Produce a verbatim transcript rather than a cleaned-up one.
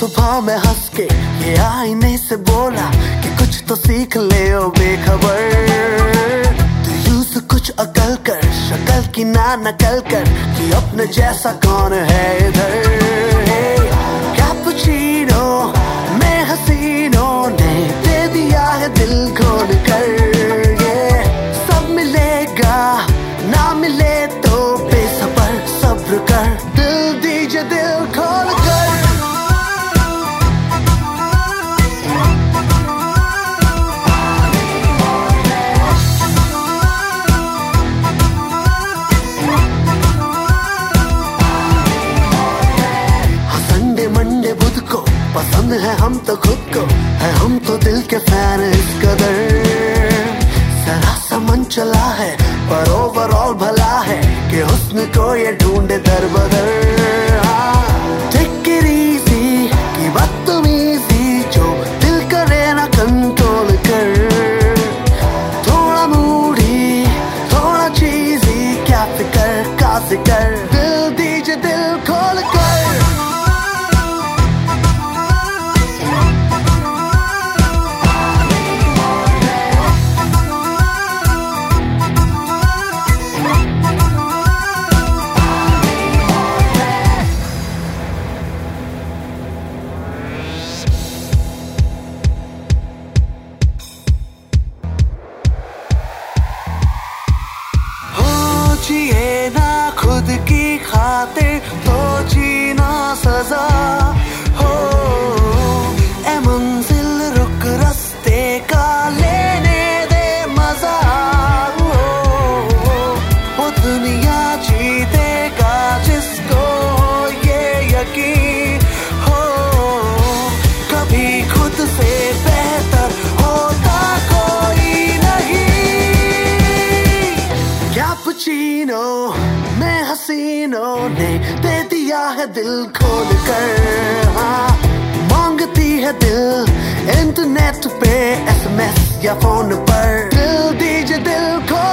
सुबह में हंस के ये आईने से बोला कि कुछ तो सीख ले ओ बेखबर। तू यूं से कुछ अकल कर, शक्ल की ना नकल कर कि अपने जैसा कौन है इधर। कैपुचिनो में हसीनों ने दे दिया है दिल खोल कर। ये सब मिलेगा ना मिले तो बेसब्र सब्र कर, दिल दीजिए दिल खोल कर। पसंद है हम तो खुद को, है हम तो दिल के फैन इस कदर। जरा सा मन चला है पर ओवरऑल भला है कि हुस्न को ये ढूंढे दर बदर। टेक इट इजी की बदतमीजी जो दिल करे ना कंट्रोल कर। थोड़ा मूडी थोड़ा चीजी क्या फिकर का जिक्र, दिल दीजिए दिल खोल कर। जिए ना खुद की खातिर तो जीना सजा हो। ए मंजिल रुक रास्ते का लेने दे मजा हो। वो दुनिया जीतेगा जिसको ये यकीन हो। कभी खुद से बेहतर होता कोई नहीं। कैपुचिनो में हसीनों ने दे दिया है दिल खोल कर। हाँ मांगती है दिल इंटरनेट पे एसएमएस या फोन पर, दिल दीजिए दिल खोल।